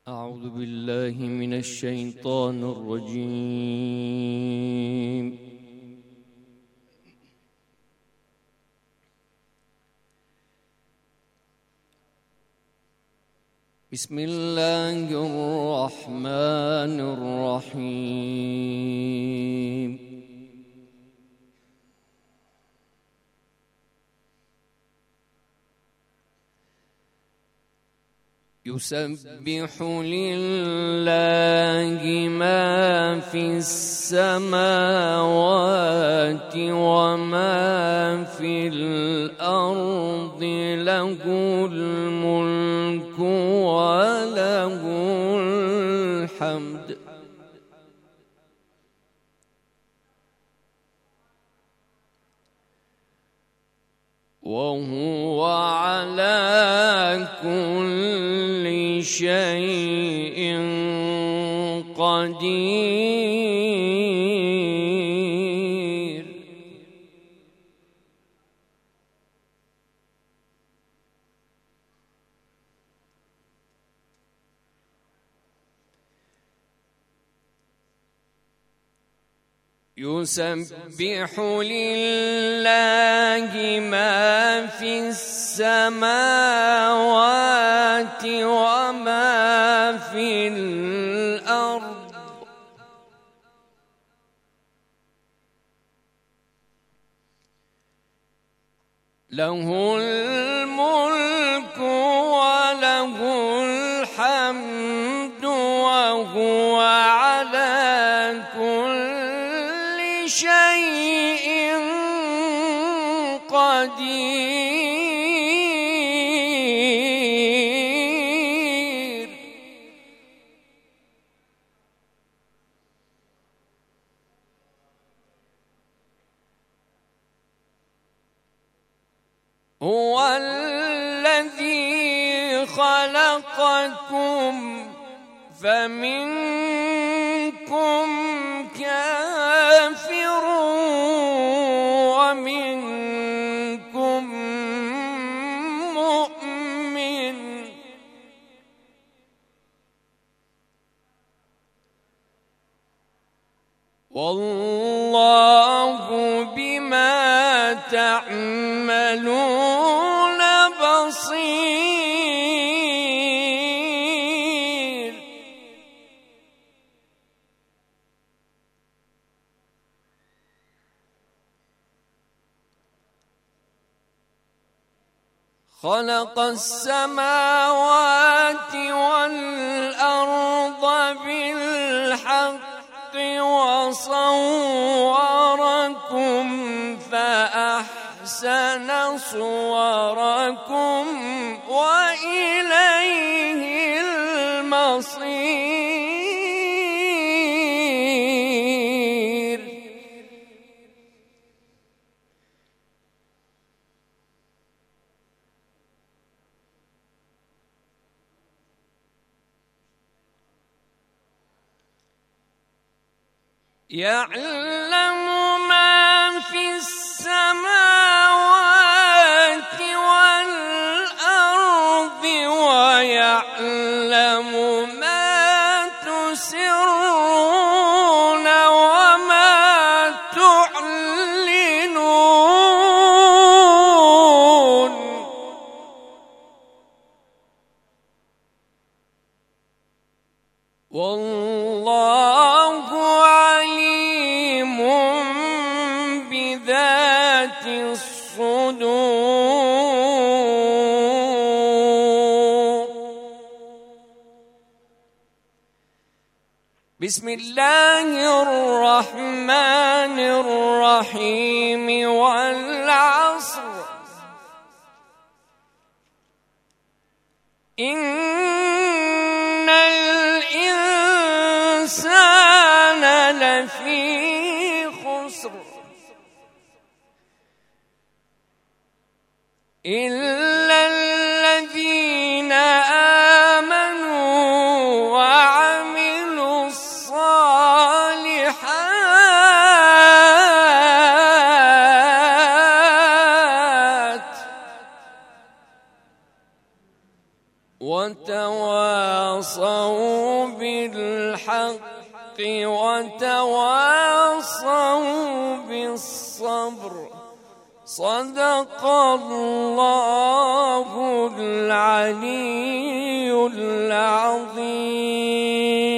أعوذ بالله من الشيطان الرجيم. بسم الله الرحمن الرحيم. يسبح لله ما في السماوات وما في الأرض، له الملك وله الحمد، وهو على كل شيء قدير. يسبح لله ما في السماوات وما في الأرض، له الملك وله الحمد، وهو على كل شيء قدير. هو الذي خلقكم فمنكم كافر ومنكم مؤمن، والله بما تعملون بصير. خلق السماوات والأرض بالحق وصوركم فأحسن صوركم وإليه المصير. يعلم ما في السماوات والأرض ويعلم ما تسرون وما تعلنون، والله عليم بذات الصدور. بسم الله الرحمن الرحيم. والعصر إن الإنسان لفي خسر إلا الذين آمنوا وعملوا الصالحات وتواصوا وتواصوا بالحق وتواصوا بالصبر. صدق الله العلي العظيم.